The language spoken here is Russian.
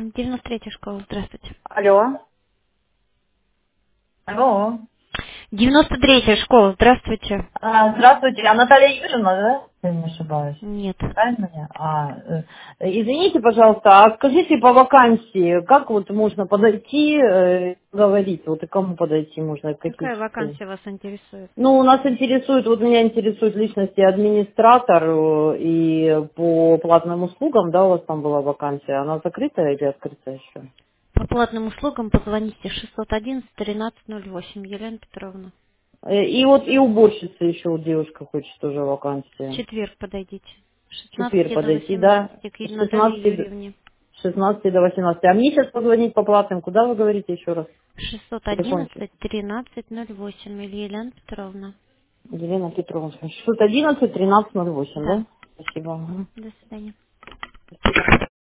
93-я школа, здравствуйте. Алло. Алло. 93-я школа, здравствуйте. Здравствуйте, Наталья Юрьевна, да? Я не ошибаюсь. Нет. Правильно меня? Извините, пожалуйста, а скажите по вакансии, как вот можно подойти, говорить, вот и кому подойти можно, какие Какая часы? вакансия вас интересует? Ну, у нас интересует, вот меня интересует личности администратор и по платным услугам, да, у вас там была вакансия, она закрытая или открыта еще? По платным услугам позвоните 611-1308, Елена Петровна. И вот и уборщица еще у девушка хочет тоже В вакансия. четверг подойдите. С В четверг 16 до подойти, да? 18 к С Наталье 16 Юрьевне. 16 до 18. А мне сейчас позвонить по платным, куда вы говорите еще раз? Телефончик. 611-1308, или Елена Петровна. Елена Петровна. 611 1308, Да. да? Спасибо. Мгм. До свидания.